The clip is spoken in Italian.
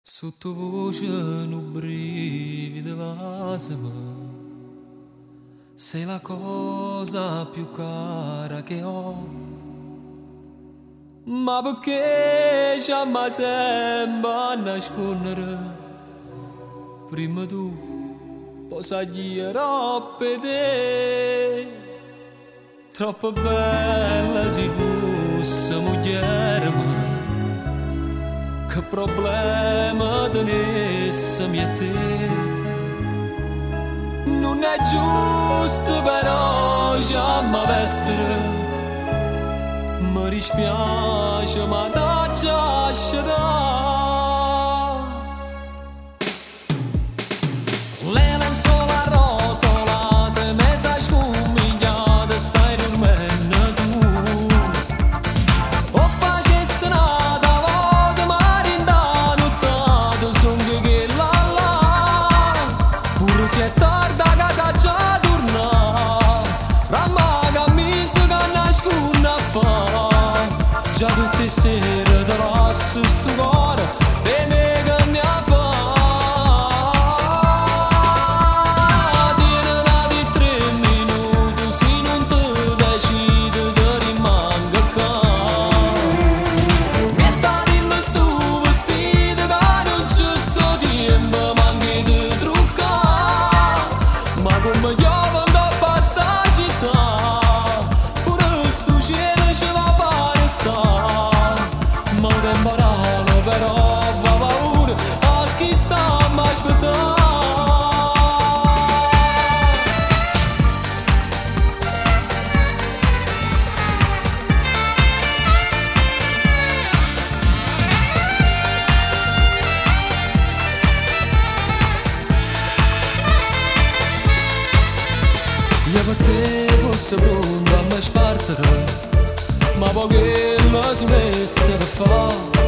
Sottovoce un brivido vasama, sei la cosa più cara che ho, ma perché già mi sembra nascondere, prima tu posagli roppe te, troppo bella si fosse moglie. Che problema tenessimi a te? Non è giusto però già mi vestire, mi dispiace ma da già le lenzuola rotolate, mezza scumigliate, stai dormendo tu. O facessi nada volta marinda nottata, son che là, pure se è tarda a casa già torna, rammaga mi sa che nasconde a fa, già tutte sere te lascio sto cuore e me che ne fa. Io per te fosse pronto a me spartere, ma poche la solesse per fare.